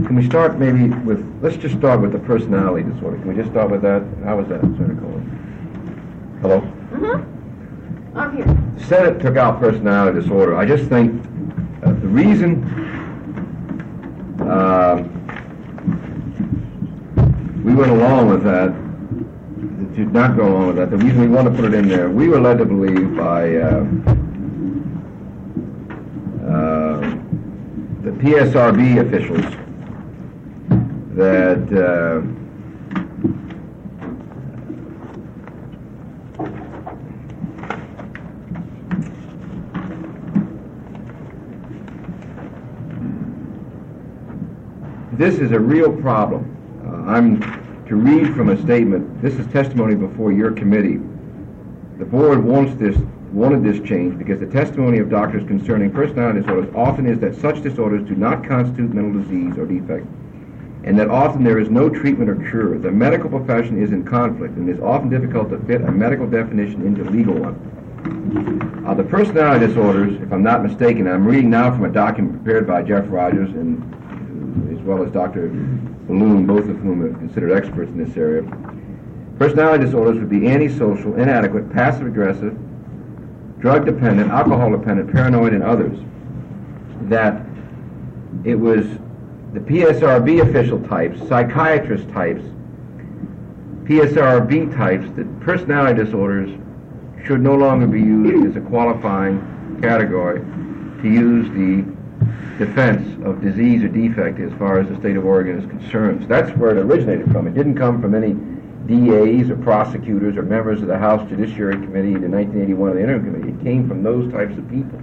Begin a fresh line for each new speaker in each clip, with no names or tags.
Can we start maybe with, let's just start with the personality disorder. Can we just start with that? How was that, Senator Cohen? Hello?
Mm-hmm. I'm here.
The Senate took out personality disorder. I just think the reason we went along with that, did not go along with that, the reason we want to put it in there, we were led to believe by the PSRB officials that this is a real problem. I'm to read from a statement. This is testimony before your committee. The board wanted this change because the testimony of doctors concerning personality disorders often is that such disorders do not constitute mental disease or defect, and that often there is no treatment or cure. The medical profession is in conflict, and it is often difficult to fit a medical definition into a legal one. The personality disorders, if I'm not mistaken, I'm reading now from a document prepared by Jeff Rogers and as well as Dr. Balloon, both of whom are considered experts in this area. Personality disorders would be antisocial, inadequate, passive-aggressive, drug-dependent, alcohol-dependent, paranoid, and others. That it was the PSRB official types, psychiatrist types, PSRB types, that personality disorders should no longer be used as a qualifying category to use the defense of disease or defect as far as the state of Oregon is concerned. So that's where it originated from. It didn't come from any DAs or prosecutors or members of the House Judiciary Committee in 1981 of the Interim Committee. It came from those types of people.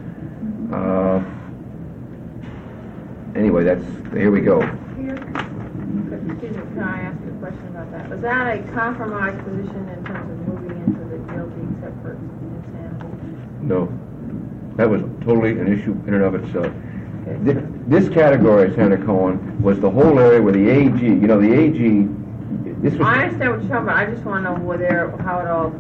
Anyway, here we go.
Excuse me, can I ask you a question about that? Was that a compromise position in terms of moving into the guilty except for insanity?
No. That was totally an issue in and of itself. This category, Senator Cohen, was the whole area where the AG, the AG, this was...
I understand what you're talking about. I just want to know how it all,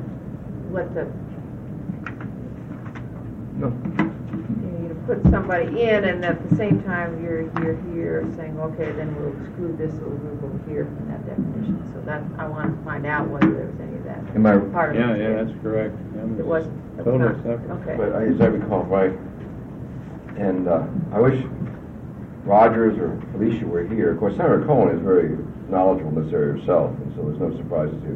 No.
You put somebody in, and at the same time you're here saying, okay, then we'll exclude this, or we'll go here from that definition. So that I want to find out whether there was any of that.
Am I...
part of it?
Yeah, that's correct.
It wasn't.
Totally separate.
Okay.
But as I recall, right, and I wish Rogers or Felicia were here. Of course, Senator Cohen is very knowledgeable in this area herself, and so there's no surprises here.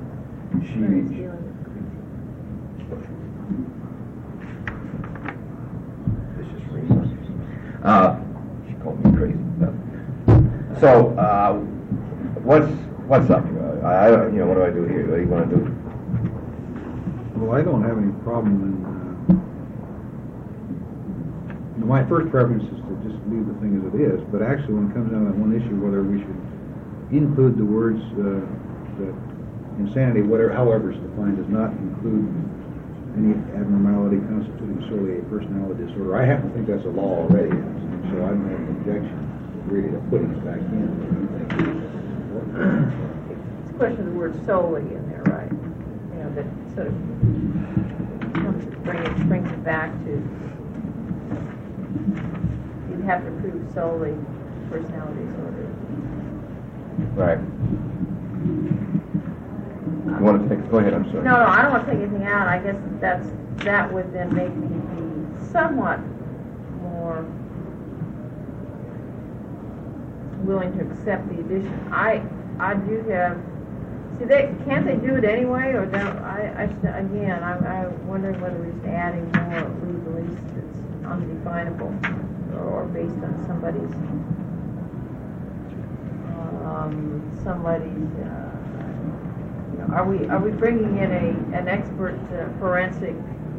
She called me crazy. So, what's up? What do I do here? What do you want to do?
Well, I don't have any problem in... my first preference is to just leave the thing as it is, but actually when it comes down to that one issue, whether we should include the words that insanity, however it's defined, does not include any abnormality constituting solely a personality disorder. I happen to think that's a law already, and so I don't have an objection really to putting it back in.
It's a question of the word solely in there, right? That sort of brings it back to, you'd have to prove solely personality disorder.
Right. You want to go ahead, I'm sorry.
No, I don't want to take anything out. I guess that would then make me be somewhat more willing to accept the addition. I do have. See, can't they do it anyway, or don't? I'm wondering whether we're just adding more legalese that's undefinable, or based on somebody's. Are we bringing in an expert forensic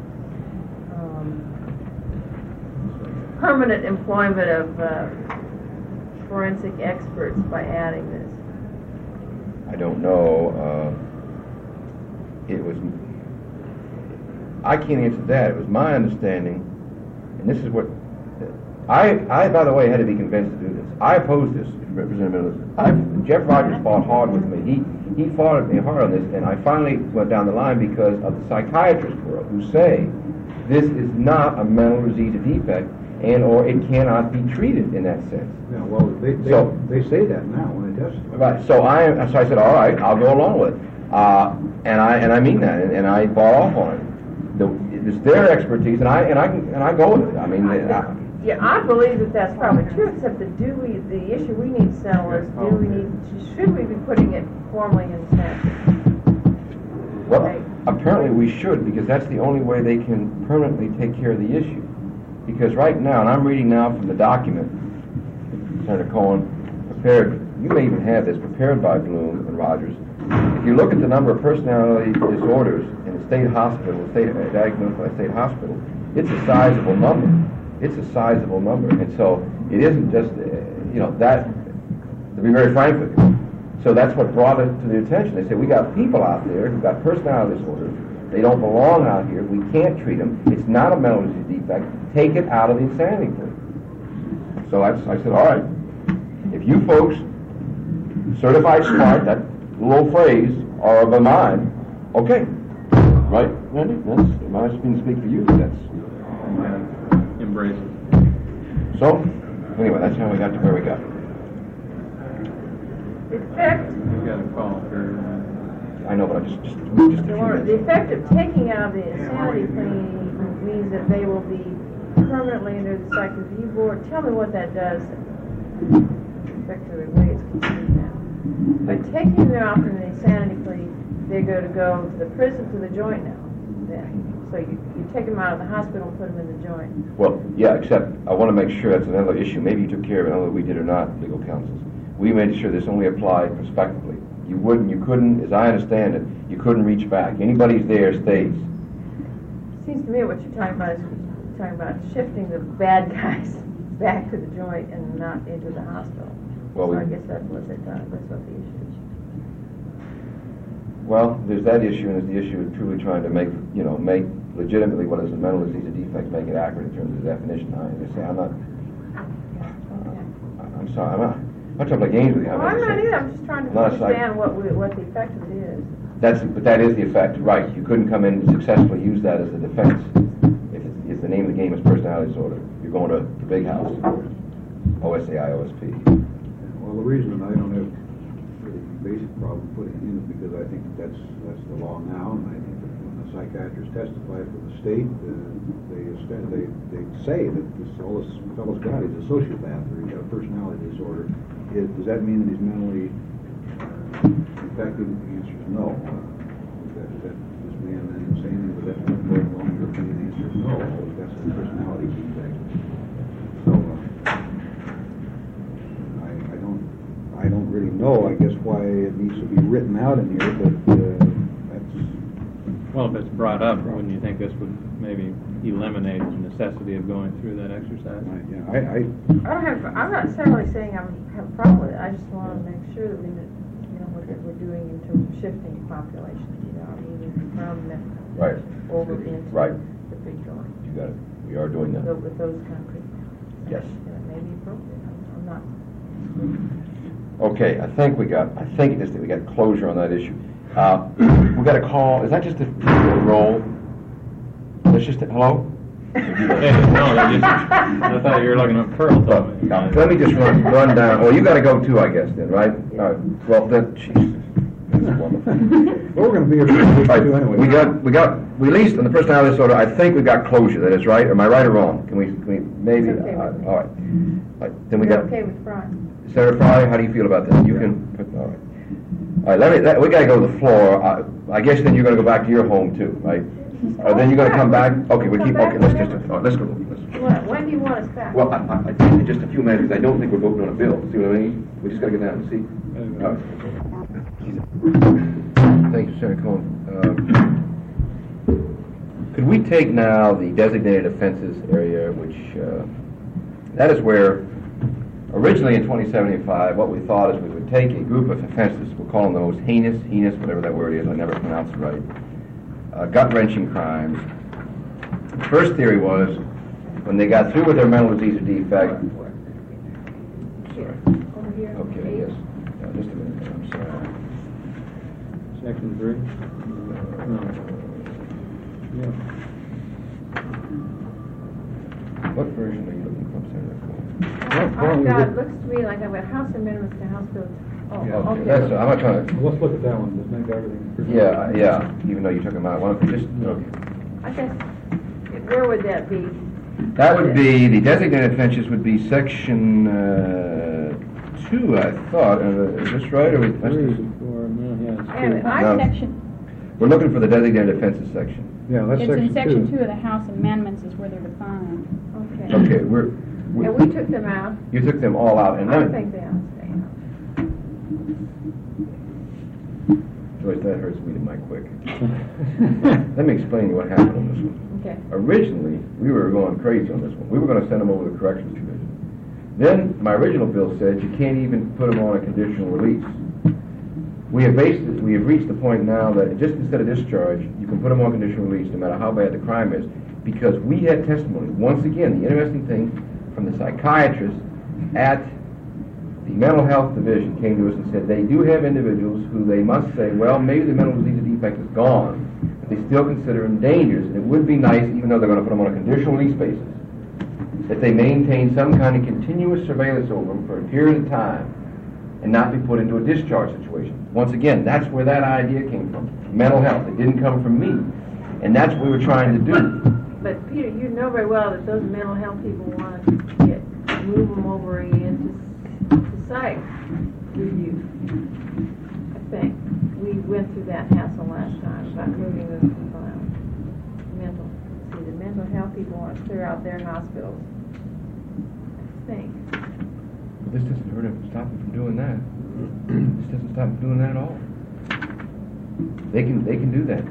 permanent employment of forensic experts by adding this?
I don't know. I can't answer that. It was my understanding, and this is what I by the way, had to be convinced to do this. I opposed this, Representative Elizabeth. Jeff Rogers fought hard with me. He fought me hard on this, and I finally went down the line because of the psychiatrist world who say this is not a mental disease or defect. and/or it cannot be treated in that sense.
Yeah, well,
So-
they say that now when they testify.
Right, so I said, all right, I'll go along with it. And I mean that, and I bought off on it. It's their expertise, and I go with it. I mean,
Yeah, I believe that that's probably true, except that the issue we need to settle is, should we be putting it formally in statute?
well, apparently we should, because that's the only way they can permanently take care of the issue. Because right now, and I'm reading now from the document, Senator Cohen, prepared, you may even have this, prepared by Bloom and Rogers. If you look at the number of personality disorders in a state hospital, diagnosed by a state hospital, it's a sizable number. It's a sizable number. And so it isn't just, that, to be very frank with you. So that's what brought it to the attention. They said, we got people out there who've got personality disorders. They don't belong out here. We can't treat them. It's not a mental disease defect. Take it out of the insanity plea. So I said, all right, if you folks, certified smart, that little phrase, are of a mind, okay. Right, Randy? Am I speaking for you?
Embrace it.
So, anyway, that's how we got to where we got.
The effect,
You got a call for,
I know, but just a few
the
minutes.
effect of taking out the insanity plea means that they will be permanently under the psych review board. Tell me what that does, effectively, the way it's considered now. By taking them out from the insanity plea, they're going to go to the prison, to the joint now. Then. So you take them out of the hospital and put them in the joint.
Well, yeah, except I want to make sure that's another issue. Maybe you took care of it, I don't know if we did or not, legal counsels. We made sure this only applied prospectively. You couldn't, as I understand it, you couldn't reach back. Anybody's there stays.
Seems to me what you're talking about is shifting the bad guys back to the joint and not into the hospital.
Well,
so I guess that's what they're talking. That's what the issue is.
Well, there's that issue, and there's the issue of truly trying to make legitimately what is a mental disease or defect, make it accurate in terms of the definition. I'm sorry, I'm not trying to play games with you.
Well, I'm not either. I'm just trying to understand what the effect of it is.
But that is the effect, right? You couldn't come in and successfully use that as a defense. If the name of the game is personality disorder, you're going to the big house, OSAI, OSP.
Well, the reason I don't have really basic problem putting it in is because I think that's the law now, and I think that when the psychiatrists testify for the state, they say that all this fellow's got is a sociopath or he's got a personality disorder. Does that mean that he's mentally infected? The answer is no. Is that this man then insane? Would that go along your opinion? The answer is no. He's got some personality defect. So I don't really know, I guess, why it needs to be written out in here, but that's...
well, if it's brought up, wouldn't you think this would maybe eliminate the necessity of going through that exercise?
I'm not necessarily saying I have a problem with it. I just want to make sure that we know what we're doing in terms of shifting the population, moving from mental
Right.
over into
Right.
the big joint.
You got it. We are doing that.
So with those concrete.
Yes.
It may be appropriate. I'm not.
Okay, I think we got closure on that issue. We got a call. Is that just a roll? That's just hello?
Hey, no, I thought you were looking at Pearl.
Let me just run down. Well, you got to go too, I guess, then, right? All right. Well, then, Jesus. That's wonderful.
Well, we're going to be here for a week or two anyway.
We got released on the personality disorder. I think we got closure. That is right. Am I right or wrong? Can we maybe?
It's okay with me.
All right. Then we
You're
got
okay with Brian?
Senator Fry. How do you feel about this? You can. All right. All right. We got to go to the floor. I guess then you're going to go back to your home too, right? Then you're going to come back. Okay. We keep. Okay. Let's go.
When do you want us back?
Well, I think in just a few minutes. I don't think we're voting on a bill. See what I mean? We just got to get down and see. All right. Thank you, Senator Cohen. Could we take now the designated offenses area, which that is where originally in 2075 what we thought is we would take a group of offenses, we'll call them the most heinous, whatever that word is, I never pronounce it right, gut-wrenching crimes. The first theory was when they got through with their mental disease or defect. Sorry.
Over here.
Okay, yes. Just a minute. I'm sorry.
Section 3? No. Yeah.
What version are you looking from, Senator Cohen?
I've got, it looks to me like I've got House amendments to House Bill. Oh,
Yeah,
Okay,
okay.
that's, I'm not trying to,
Let's look at that one, just make everything.
yeah, even though you took them out, why don't we just, okay.
I guess, where would that be?
That would be, the designated offenses would be section 2, I thought. Is this right, or we must
Three,
have-
four, no, yeah, it's
Anyway,
two.
I
No.
Section,
We're looking for the designated offenses section.
Yeah, that's
it's in
section
section 2 of the House Amendments is where they're defined.
Okay.
Okay,
And we took them out.
you took them all out, and
I
then,
think they ought to stay out.
Joyce, that hurts me to my quick. Let me explain what happened on this one.
Okay.
Originally, we were going crazy on this one. We were going to send them over to the Corrections Division. Then, my original bill said you can't even put them on a conditional release. We have reached the point now that just instead of discharge, you can put them on conditional release no matter how bad the crime is, because we had testimony. Once again, the interesting thing from the psychiatrist at the mental health division came to us and said they do have individuals who they must say, well, maybe the mental disease defect is gone, but they still consider them dangerous, and it would be nice, even though they're going to put them on a conditional release basis, that they maintain some kind of continuous surveillance over them for a period of time and not be put into a discharge situation. Once again, that's where that idea came from. Mental health. It didn't come from me. And that's what we were trying to do.
But Peter, you know very well that those mental health people want to move them over into psych review. I think. We went through that hassle last time about moving those people out. The mental health people want to clear out their hospitals. I think.
But this doesn't hurt them, stop them from doing that. This doesn't stop them from doing that at all. They can do that.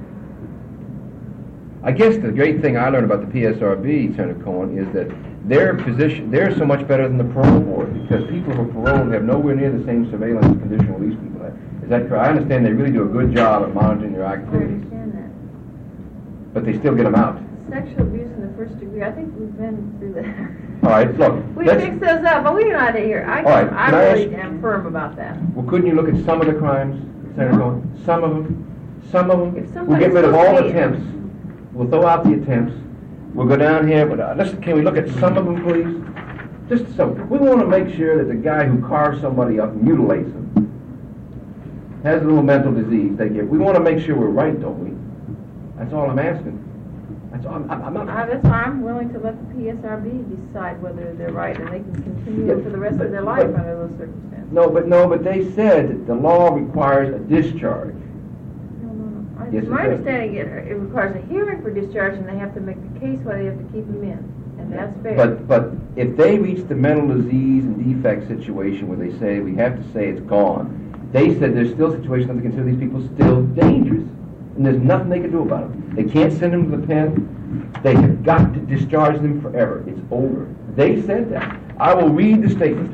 I guess the great thing I learned about the PSRB, Senator Cohen, is that they're so much better than the parole board, because people who are paroled have nowhere near the same surveillance as conditional release people have. Is that correct? I understand they really do a good job at monitoring their
I
activities,
understand that.
but they still get them out.
Sexual abuse in the first degree, I think we've been through that.
All right, look.
We
let's-
fixed those up, but we're not here.
All right,
I
can I
really
ask-
am firm about that.
Well, couldn't you look at some of the crimes, Senator
No.
Cohen? Some of them? Some of them?
If
We'll
somebody's
get rid of
supposed
all
to be-
attempts. We'll throw out the attempts. We'll go down here, but can we look at some of them, please? Just so, we want to make sure that the guy who carves somebody up, mutilates them, has a little mental disease we want to make sure we're right, don't we? That's all I'm asking. That's all, I'm not...
That's why I'm willing to let the PSRB decide whether they're right, and they can continue
Yeah,
for the rest of their
but-
life
but-
under those circumstances.
No, but they said that the law requires a discharge.
No.
Yes, it
My
does.
understanding, it requires a hearing for discharge, and they have to make the case why they have to keep them in, and that's fair.
But if they reach the mental disease and defect situation where they say we have to say it's gone, they said there's still situations that they consider these people still dangerous, and there's nothing they can do about it. They can't send them to the pen. They have got to discharge them forever. It's over. They said that. I will read the statement.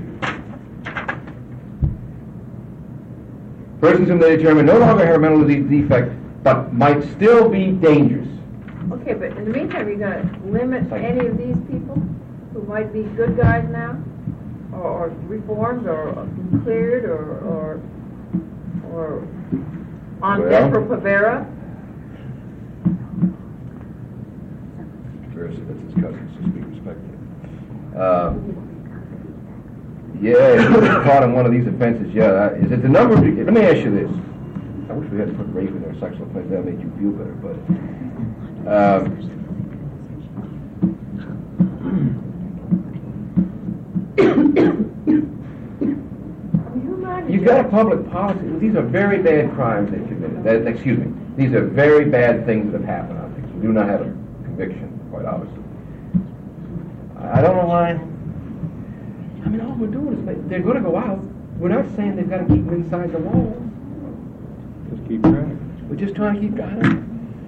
Persons whom they determine no longer have a mental disease defect, but might still be dangerous.
Okay, but in the meantime, you're going to limit any of these people who might be good guys now, or reformed, or cleared, or on
Well.
death row Pavera?
That's his cousin, so speak respectfully. Yeah, if you're caught in one of these offenses, is it the number of... Let me ask you this. I wish we had to put rape in there, sexual offense, that would make you feel better, but... You've got a public policy. These are very bad crimes they committed. Excuse me. These are very bad things that have happened. I think we do not have a conviction, quite obviously. I don't know why. I mean, all we're doing is they're going to go out. We're not saying they've got to keep them inside the walls.
Just keep track.
We're just trying to keep track of them.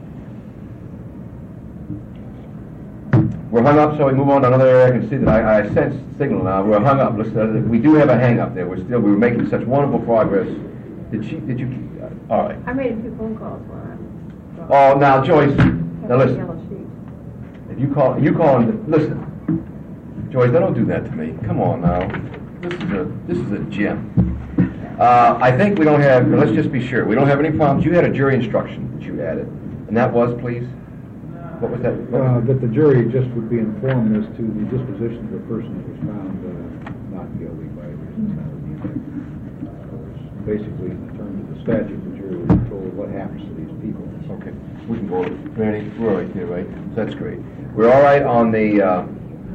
We're hung up, so we move on to another area. I can see that I sense signal now. We're hung up. We do have a hang up there. We were making such wonderful progress. Did you? All right.
I made a few phone calls when I
Oh, now Joyce. Now listen.
Yellow sheet.
If you call and listen, Joyce, don't do that to me. Come on now. This is a gem. I think we don't have. Let's just be sure. We don't have any problems. You had a jury instruction that you added, and that was, please. What was that? What was it?
That the jury just would be informed as to the disposition of a person that was found not guilty by reason of mental defect. Basically, in the terms of the statute, the jury would be told what happens to these people.
Okay, we can go over it. Randy, we're all right there, right? So that's great. We're all right on the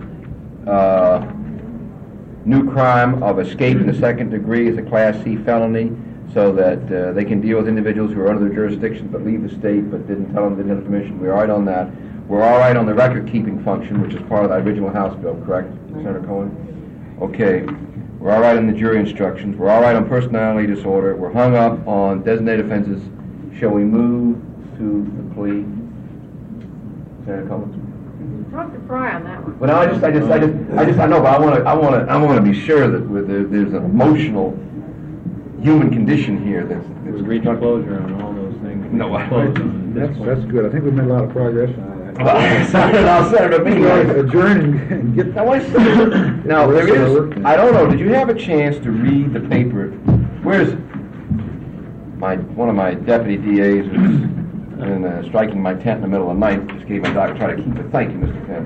new crime of escape in the second degree as a Class C felony, so that they can deal with individuals who are under their jurisdiction but leave the state but didn't tell them they didn't have permission. We're all right on that. We're all right on the record-keeping function, which is part of the original House bill, correct, Senator Cohen? Okay. We're all right on the jury instructions. We're all right on personality disorder. We're hung up on designated offenses. Shall we move to the plea? Senator Cohen?
Talk to Fry on that one.
Well, no, I know, but I want to be sure that there's an emotional human condition here that's
We reach closure on all those things.
No,
Close on this point.
That's good. I think we've made a lot of progress.
Senator,
Adjourn and get.
Now, wait a second. Now, there is, I don't know, did you have a chance to read the paper? Where's one of my deputy DAs who's in, striking my tent in the middle of the night, just gave my doctor, try to keep it. Thank you, Mr. Penn.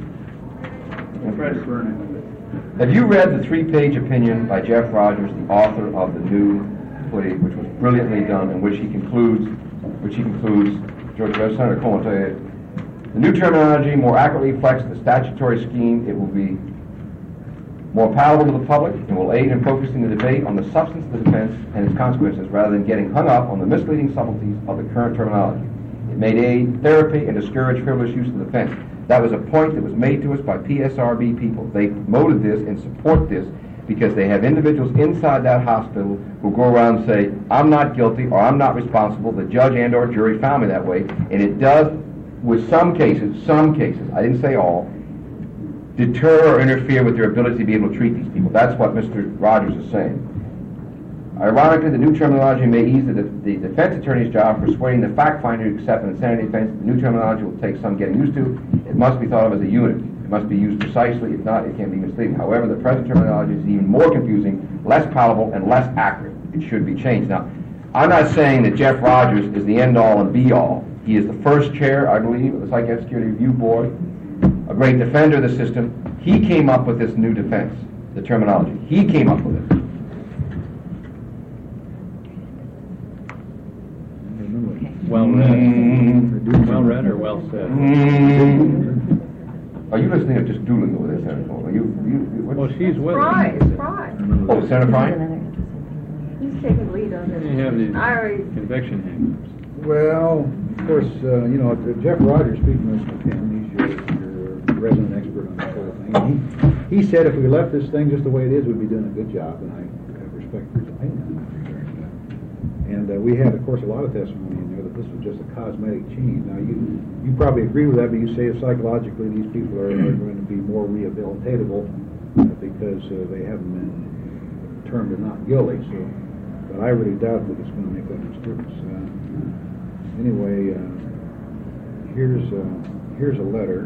Have you read the 3-page opinion by Jeff Rogers, the author of the new plea, which was brilliantly done, in which he concludes, George Senator Cohen will tell you, the new terminology more accurately reflects the statutory scheme. It will be more palatable to the public and will aid in focusing the debate on the substance of the defense and its consequences rather than getting hung up on the misleading subtleties of the current terminology. It may aid therapy and discourage frivolous use of the defense. That was a point that was made to us by PSRB people. They promoted this and support this because they have individuals inside that hospital who go around and say, I'm not guilty or I'm not responsible. The judge and or jury found me that way. And it does, with some cases, I didn't say all, deter or interfere with their ability to be able to treat these people. That's what Mr. Rogers is saying. Ironically, the new terminology may ease the defense attorney's job persuading the fact finder to accept an insanity defense. The new terminology will take some getting used to. It must be thought of as a unit. It must be used precisely. If not, it can be misleading. However, the present terminology is even more confusing, less palatable, and less accurate. It should be changed. Now, I'm not saying that Jeff Rogers is the end-all and be-all. He is the first chair, I believe, of the Psychiatric Security Review Board, a great defender of the system. He came up with this new defense, the terminology. He came up with it.
Well read. Well read or well said?
Are you listening or just doodling over there, Senator Cohen?
Well, she's with
Fry,
it.
it's Fry.
Oh, Senator Fry?
He's taking lead on this.
You have these
I already,
conviction hang-ups.
Well, of course, Jeff Rogers, speaking of Mr. Penn, he's your resident expert on this whole thing. He said if we left this thing just the way it is, we'd be doing a good job, and I respect his opinion in that regard. And we had, of course, a lot of testimony in there that this was just a cosmetic change. Now, you probably agree with that, but you say psychologically these people are going to be more rehabilitatable because they haven't been termed not guilty. So, but I really doubt that it's going to make that much difference. Anyway, here's a letter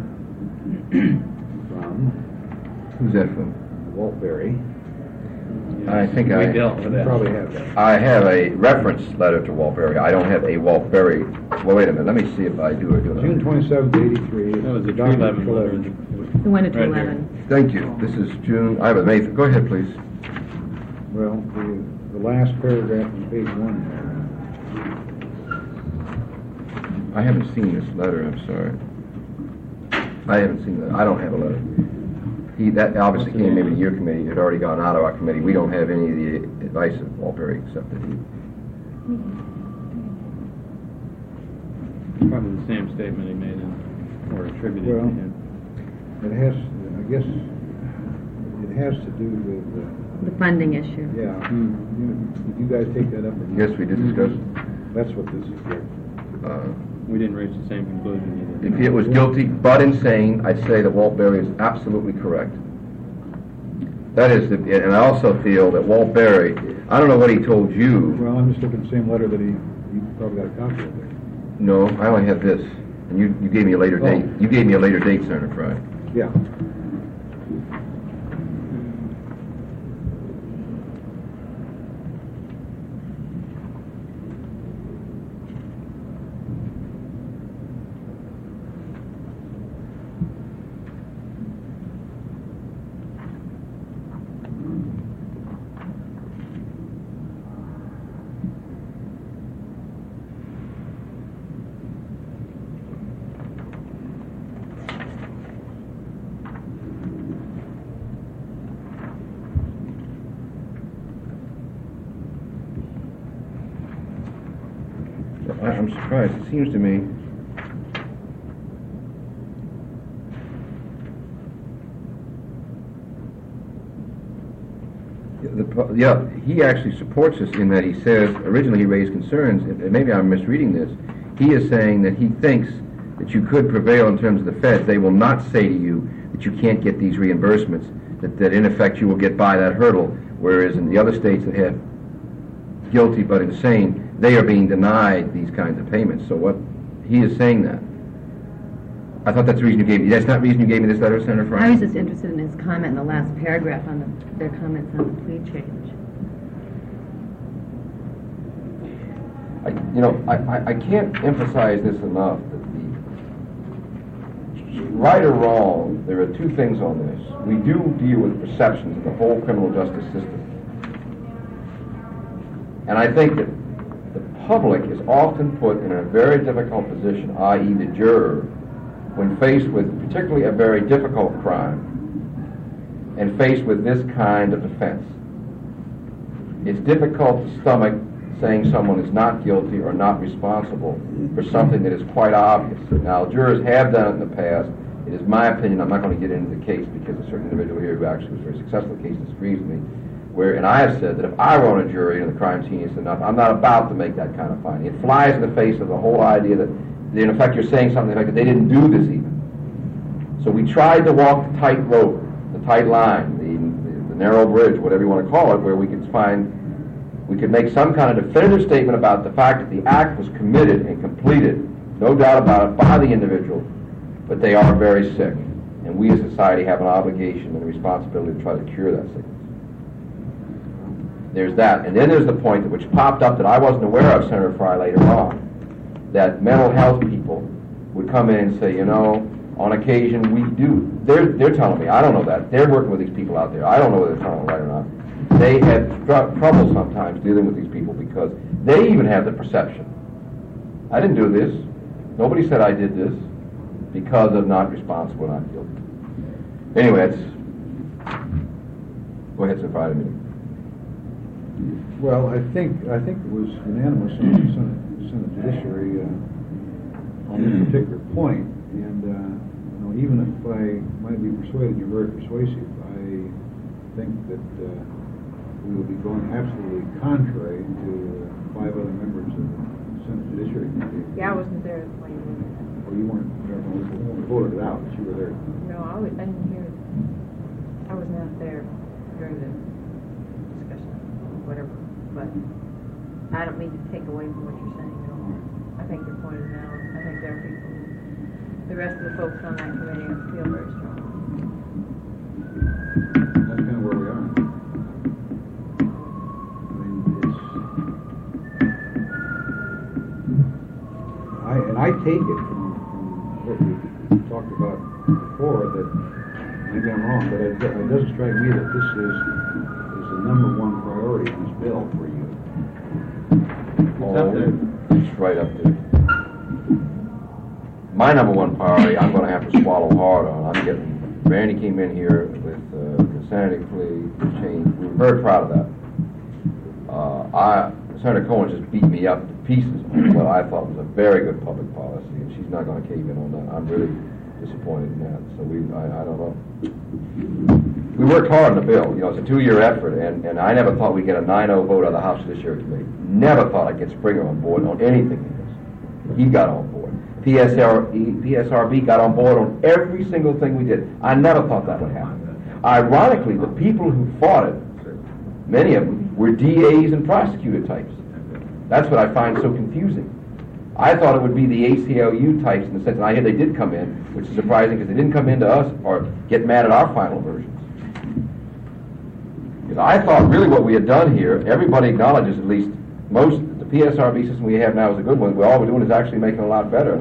from
Who's that from?
Walt Berry.
I think
we dealt with
You
that.
probably have that.
I have a reference letter to Walt Berry. I don't have a Walt Berry. Well, wait a minute. Let me see if I do or do not.
June 27th, 83.
That was a
Dr.
211 letter.
Treleaven.
The one at
Right
11.
Thank you. This is June. I have a May. Go ahead, please.
Well, the last paragraph on page 1
I haven't seen this letter. I'm sorry. I haven't seen that. I don't have a letter. That obviously came maybe to your committee. It had already gone out of our committee. We don't have any of the advice of Walt Berry except that he.
Probably the same statement he made or attributed
Well,
to him.
It has, I guess, it has to do with,
The funding issue.
yeah, did you guys take that up? or not?
Yes, we did discuss.
That's what this is.
We didn't reach the same conclusion either.
If it was guilty but insane, I'd say that Walt Berry is absolutely correct. That is, and I also feel that Walt Berry, I don't know what he told you.
Well, I'm just looking at the same letter that you probably got a copy of there.
No, I only have this. And you gave me a later date. You gave me a later date, Senator Fry.
Yeah.
I'm surprised. It seems to me he actually supports us in that he says, originally he raised concerns, and maybe I'm misreading this, he is saying that he thinks that you could prevail in terms of the feds. They will not say to you that you can't get these reimbursements, that in effect you will get by that hurdle, whereas in the other states that have guilty but insane, they are being denied these kinds of payments. So what he is saying that. I thought that's the reason you gave me. That's not the reason you gave me this letter, Senator Fry?
I was just interested in his comment in the last paragraph on their comments on the plea change.
I can't emphasize this enough that right or wrong, there are two things on this. We do deal with perceptions of the whole criminal justice system. And I think that the public is often put in a very difficult position, i.e. the juror, when faced with particularly a very difficult crime and faced with this kind of offense. It's difficult to stomach saying someone is not guilty or not responsible for something that is quite obvious. Now, jurors have done it in the past. It is my opinion, I'm not going to get into the case because a certain individual here who actually was very successful in the case disagrees with me, and I have said that if I were on a jury and the crime's heinous enough, I'm not about to make that kind of finding. It flies in the face of the whole idea that, in effect, you're saying something like that they didn't do this even. So we tried to walk the tight rope, the tight line, the narrow bridge, whatever you want to call it, where we could make some kind of definitive statement about the fact that the act was committed and completed, no doubt about it, by the individual, but they are very sick. And we as a society have an obligation and a responsibility to try to cure that sickness. There's that. And then there's the point which popped up that I wasn't aware of, Senator Fry, later on, that mental health people would come in and say, on occasion we do. They're telling me, I don't know that. They're working with these people out there. I don't know whether they're telling them right or not. They have trouble sometimes dealing with these people because they even have the perception. I didn't do this. Nobody said I did this because of not responsible, not guilty. Anyway, go ahead, Senator Fry, a minute.
Well, I think it was unanimous on the Senate Judiciary on this particular point, and even if I might be persuaded you're very persuasive, I think that we will be going absolutely contrary to 5 other members of the Senate Judiciary Committee.
Yeah, I wasn't there at the point.
Well, you weren't. We voted it out, but you were there.
No, I didn't hear it. I was not there during the discussion, whatever. But I don't mean to take away from what you're saying. I think your point is valid. I think there are people, the rest of the folks on that committee feel very strong.
That's kind of where we are. I take it from what we talked about before that maybe I'm wrong, but it doesn't strike me that this is the number one priority in this bill for you.
It's up there.
It's right up there. My number one priority, I'm going to have to swallow hard on. Randy came in here with the insanity plea change. We were very proud of that. Senator Cohen just beat me up to pieces on what I thought was a very good public policy, and she's not going to cave in on that. I'm really disappointed in that. So I don't know. We worked hard on the bill. It's a 2-year effort, and I never thought we'd get a 9-0 vote out of the House Judiciary Committee. Never thought I'd get Springer on board on anything in this. He got on board. PSRB got on board on every single thing we did. I never thought that would happen. Ironically, the people who fought it, many of them, were DAs and prosecutor types. That's what I find so confusing. I thought it would be the ACLU types in the sense, and I hear they did come in, which is surprising because they didn't come into us or get mad at our final versions. Because I thought really what we had done here, everybody acknowledges at least the PSRB system we have now is a good one. All we're doing is actually making it a lot better, and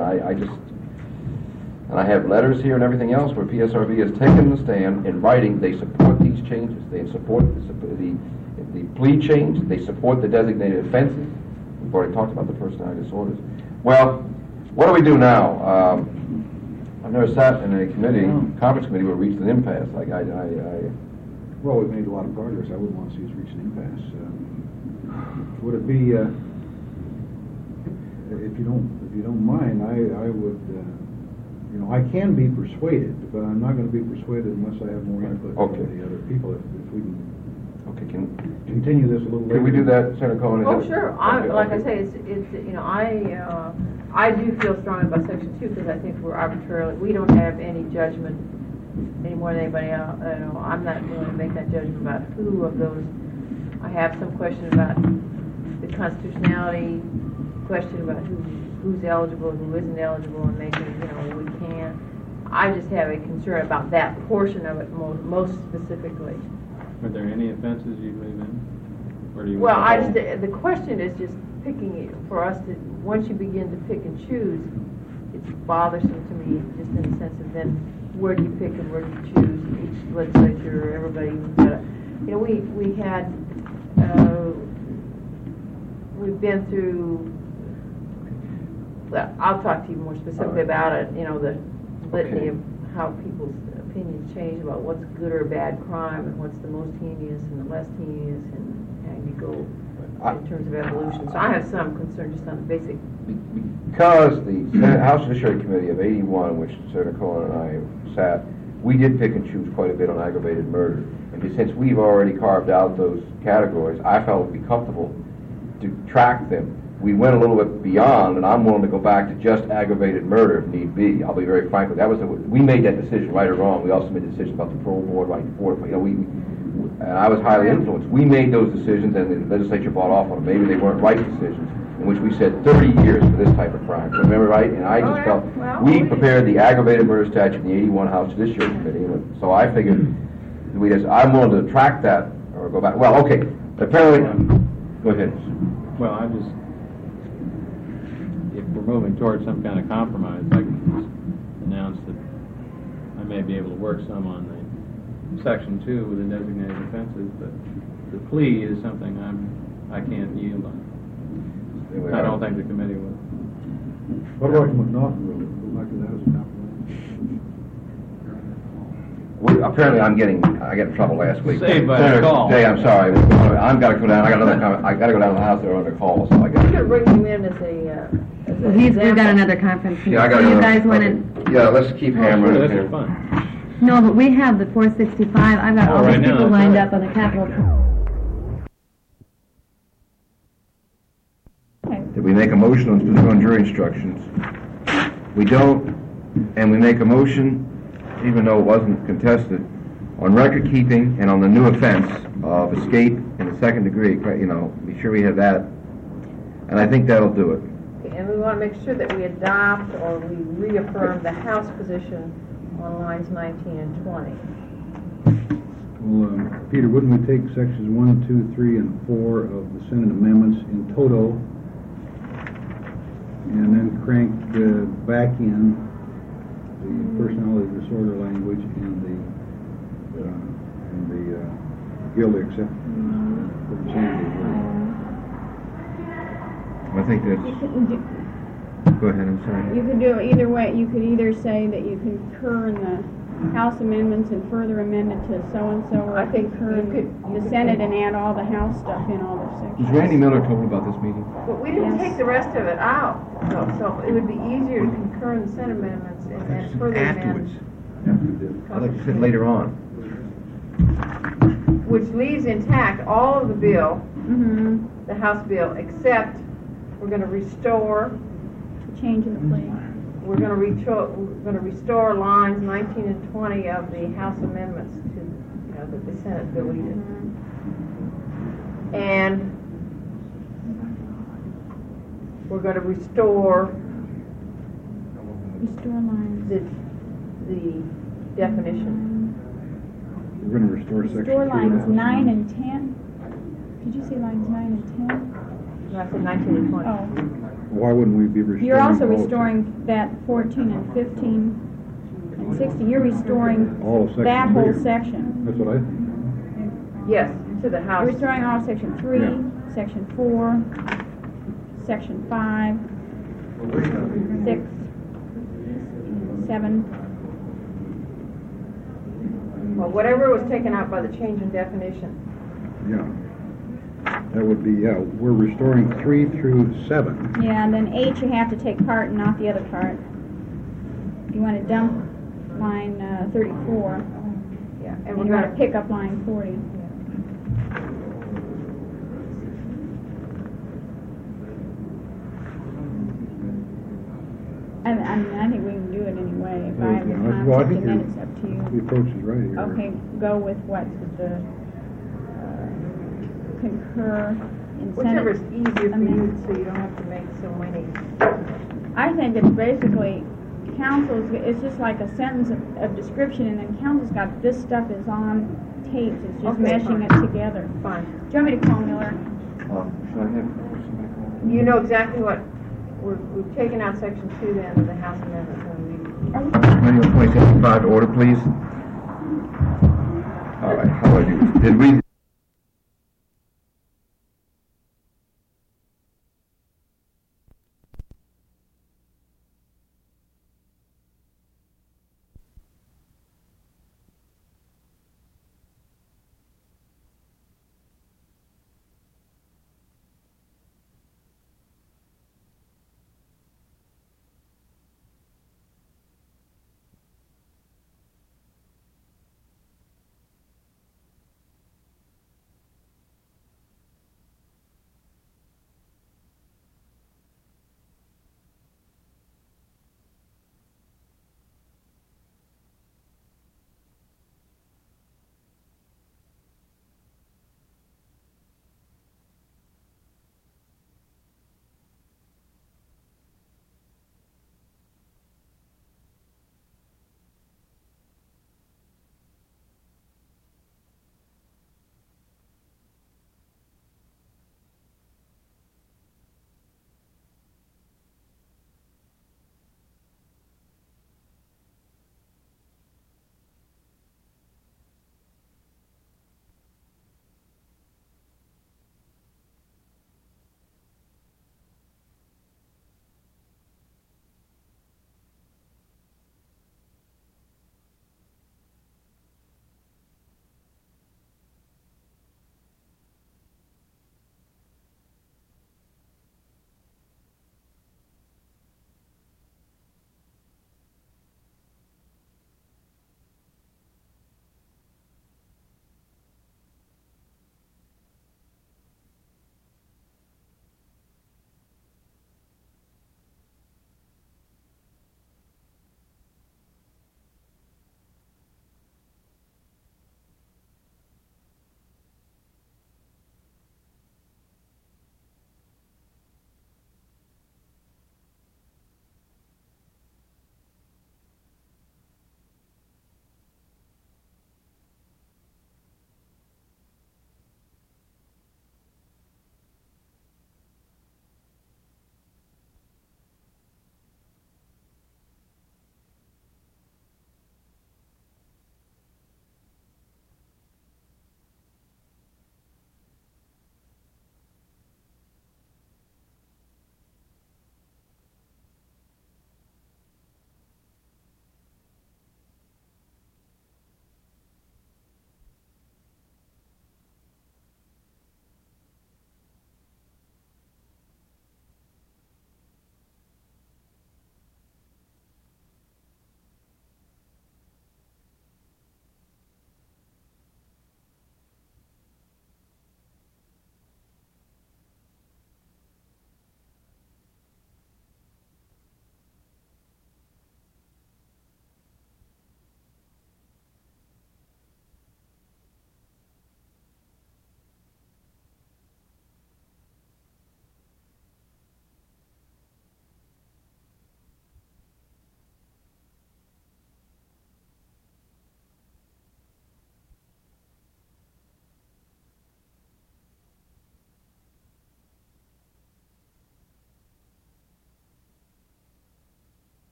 I have letters here and everything else where PSRB has taken the stand in writing. They support these changes. They support the plea change. They support the designated offenses. We've already talked about the personality disorders. Well, what do we do now? I've never sat in a conference committee where we reached an impasse.
Well, we've made a lot of progress. I wouldn't want to see us reach an impasse. Would it be, if you don't mind, I would, I can be persuaded, but I'm not gonna be persuaded unless I have more input
Okay.
from the other people. If we can
Okay,
continue this a little later.
can we do that, Senator Cohen? Is
Oh,
that-
sure,
Okay,
like I
okay.
say, I do feel strongly about section 2, because I think we don't have any judgment any more than anybody else. I'm not going to make that judgment about who of those. I have some question about the constitutionality, question about who's eligible, who isn't eligible, and making, we can't. I just have a concern about that portion of it most specifically.
Are there any offenses you leave in? Or do you
Well,
want the whole-
the question is just picking it, for us to, once you begin to pick and choose, it's bothersome to me, just in the sense of then, where do you pick and where do you choose? Each legislature, everybody, we had, we've been through, well, I'll talk to you more specifically about it, the litany of how people's opinions change about what's good or bad crime, and what's the most heinous and the less heinous, and how you go in terms of evolution. So I have some concern just on the basic.
Because the Senate House Judiciary Committee of 81, which Senator Cohen and I sat, we did pick and choose quite a bit on aggravated murder. And since we've already carved out those categories, I felt it would be comfortable to track them. We went a little bit beyond, and I'm willing to go back to just aggravated murder if need be. I'll be very frank with you. We made that decision, right or wrong. We also made the decision about the parole board, right before. And I was highly influenced. We made those decisions, and the legislature bought off on them. Maybe they weren't right decisions, in which we said 30 years for this type of crime. Remember, right? And I just felt we prepared the aggravated murder statute in the 81 House Judiciary Committee, and so I figured I'm willing to track that or go back. Well, okay. Apparently, go ahead.
Well, if we're moving towards some kind of compromise, I can just announce that I may be able to work some on the section 2 with the designated offenses, but the plea is something I can't yield on. I don't think the committee will.
What about the McNaughton rule? Go back to that as a compromise.
Apparently, I got in trouble last week.
Saved by a
Senator
call.
Jay, I'm sorry. I've got to go down. I got to go down to the house. They're under call, so I got.
You could bring him in as a.
We've got another conference.
Yeah, I got.
Do you guys want to?
Yeah, let's keep hammering.
Sure,
it
this
here.
is fun.
No, but we have the 465. I've got all
right
these
now,
people
that's
lined
right.
up on the Capitol.
Did we make a motion on jury instructions? We don't, and we make a motion, even though it wasn't contested, on record keeping and on the new offense of escape in the second degree. Be sure we have that, and I think that'll do it.
And we want to make sure that we adopt or we reaffirm the House position on lines 19 and 20.
Well, Peter, wouldn't we take sections 1, 2, 3, and 4 of the Senate amendments in toto, and then crank back in the personality disorder language and the guilty acceptance for insanity?
I think
You
that's.
couldn't do,
Go ahead. I'm sorry.
you could do it either way. You could either say that you concur in the House amendments and further amend it to so-and-so, or
I think
concur
you could-
in the Senate and add all the House stuff in all their sections.
Was Randy Miller told about this meeting?
But we didn't
Yes.
take the rest of it out, so it would be easier to concur in the Senate amendments and then further
Afterwards.
amend.
I like to sit later on.
Which leaves intact all of the bill,
Mm-hmm.
the House bill, except we're going to restore,
Change in the plea.
we're going to restore lines 19 and 20 of the House amendments to, that the Senate deleted. And we're going to restore
Restore lines.
the definition.
We're going to restore section 2.
Restore
of the
lines
House
9
amendment.
and 10. Did you say lines 9 and 10?
No, I said 19 and 20.
Oh.
Why wouldn't we be restoring?
You're also
all of
restoring that 14 and 15 and 16. You're restoring
all of section
that whole
3.
section.
That's what I think.
Yes, to the House.
You're restoring all of section 3,
Yeah.
section 4, section 5, 6, 7.
Well, whatever was taken out by the change in definition.
Yeah. That would be, yeah, we're restoring 3 through 7.
Yeah, and then H, you have to take part and not the other part. You want to dump line 34,
Yeah, and
and
we're
you want
gonna
to pick up line 40. I think we can do it anyway. If I have the
Well, I
conflict,
think
and then
you're-
it's up to
The
you.
approach is right here.
Okay, go with what the concur in
whichever's
Senate.
easier for you,
amendment.
so you don't have to make so many.
I think it's basically, council's, it's just like a sentence of description, and then council's got, this stuff is on tapes, it's just
Okay,
meshing
fine.
it together.
Fine.
Do you want me to call Miller?
Should I have somebody call?
You know exactly what, we've taken out section 2 then of the House amendment, so
Manual 2075 to order, please. All right, how do I do this? Did we